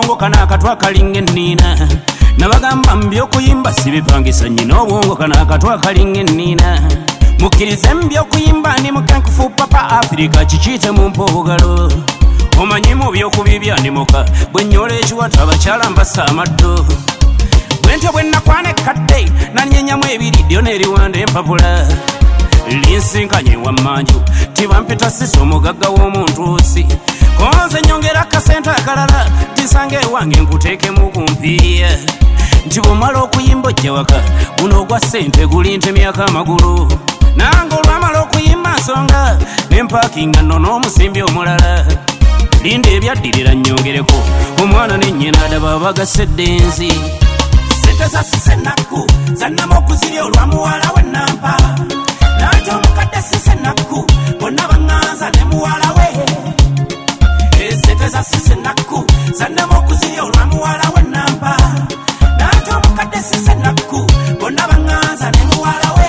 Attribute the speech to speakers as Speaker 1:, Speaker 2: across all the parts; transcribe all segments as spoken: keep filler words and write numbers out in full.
Speaker 1: obwongo kana akatwa kalinga ennina nabagamba mbyokuyimba sibipangisa nyina obwongo kana akatwa kalinga ennina mukkirize mbyokuyimba ndi mukankufu papa Africa kikiyite mu mpogalo omanyi mu byokubibyandimuka bwe nnyola ekiwata abakyala mbasa amaddo bwentyo bwe nakwana ekkadde nannyenyamu ebiridyo n'eriwanda empapula linsinkanye wammanju tibampita sisi omugagga w'omuntuusi konze nyongera akasente akalala tisange ewange nkuteekemu kumpiya nti bw'omala okuyimba ojja waka guno ogwa ssente gulintemyako amagulu nange olwamala okuyimba nsonga nempakinga nno n'omusimbi omulala linda ebyaddirira nnyongereko omwana n'ennyina adaba abagasedde enzi sente za sisenaku zannamu okuzirya olwamuwala we nampa nate omukadde sisenaku bonna baŋŋanza ne muwala we sente za sisenaku zannamu okuzirya olwamuwala we nampa nate omukadde sisenaku bonna baŋŋanza ne muwala we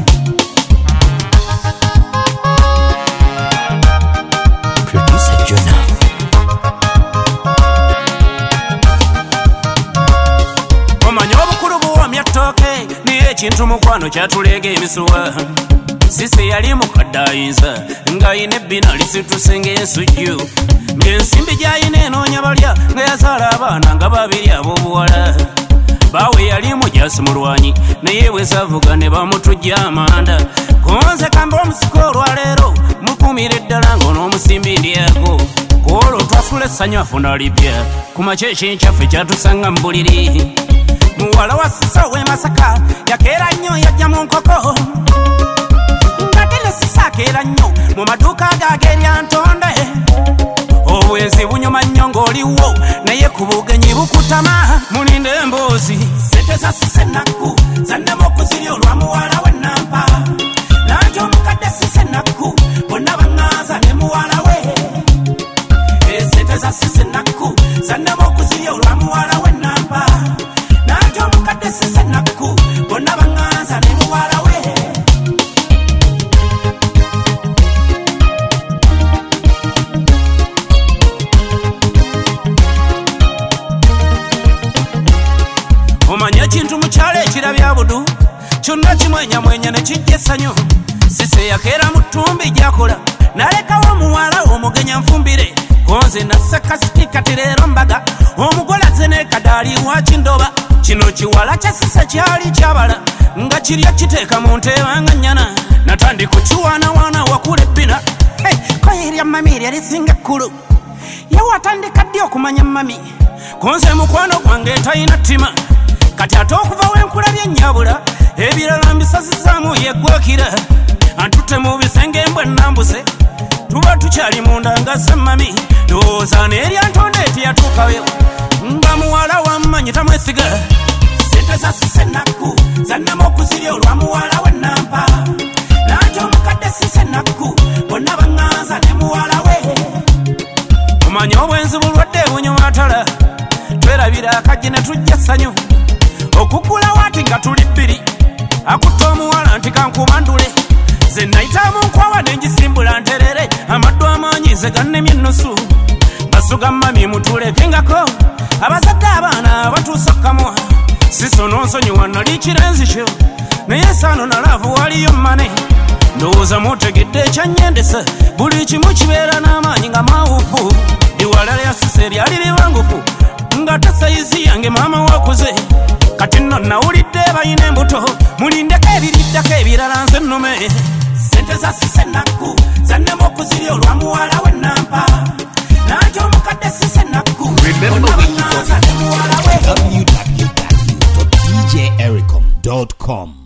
Speaker 1: Producer Jonah omanya obukulu buwamya ttooke niyo ekintu mukwano kyatuleega emisuwa sise yali mukaddayinza ng'ayina ebbina lisituse ng'ensujju ng'ensimbi gy'ayina enoonya balya nga yazaala abaana nga babiri ab'obuwala baawe yali mujasi mulwanyi naye bwezavuga ne bamutujja amanda konze kamba omusiko olwaleero mukumire eddala ng'onoomusimbi ndyako kuolwo twasula essanyu afuna lipya ku makya ekinkyaffe kyatusanga mu buliri muwala wa sisa w'e Masaka yakeera nnyo yajja mu nkoko ngatene sisa akeera nnyo mu maduuka agaage eryantonde obwenzi bunyuma nnyo ng'oliwo naye ku bugenyi bukutama mulinde emboozi sente za sisenaku zannamu okuzirya olwamuwala we nampa nante omukadde sisenaku bonna baŋŋanza ne muwala we sente za sisenaku zannamu okuzirya olwamuwala we nampa nante omukadde sisenaku bonna baŋŋanza ne muwala we omanya ekintu mukyalo ekirabya budu kyonna kimwenyamwenya ne kijja essanyu sise yakeera mu ttumbi gyakola nalekawo omuwala omugenya nfumbire konze nassekasipikati leero mbaga omugole azze n'ekadaali wakindoba kino kiwala kya sise kyali kyabala nga kirya kiteeka mu nteeba nga nnyana natandika kiwaanawaana wakula ebbina koyerya mami erya lisinga ekkulu yewatandika ddi okumanya mami konze mukwano gwange talina ttima kati ate okuva wenkulabye ennyabula ebirala mbisazisaamu yeggwakira antutte mu bisenge mbwe nambuse tuba tukyali munda nga semmami ndowooza n'eryantonde teyatuukayo nga muwala wammanyi tamwesiga sente za sisenaku zannamu okuzirya olwamuwala we nampa nante omukadde sisenaku bonna baŋŋanza ne muwala we omanya obwenzi bulwadde bunyumatala twerabira akajje ne tujja essanyu okugula waati nga tuli bbiri akutta omuwala nti kankubandule ze nayitamu nkwawa nenjisimbula nterere amaddu amaanyi ze gannemye ennusu basuga mami mutulekengako abazadde abaana batuusa kamwa sisono nsonyiwa nali kirenzi kyo naye saano nalaavu waliyo mmane ndowooza mutegedde ekyanyendesa buli kimu kibeera n'amaanyi nga mawufu iwala lya sise lyali libangufu nga tasayizi yange maama wakuze kati nno nawulidde balina embuto mulindeko ebiriddako ebirala nze nnume sente za sisenaku zannamu okuzirya olwamuwala we nampa nante omukadde sisenaku bonna baŋŋanza ne muwala we
Speaker 2: w w w dot d j ericom dot com